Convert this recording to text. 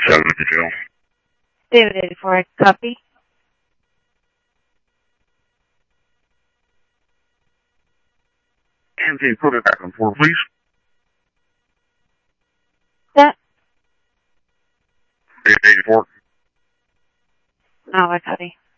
7 detail. David 84, copy. And can you put it back on 4, please? That? David 84. No, I copy.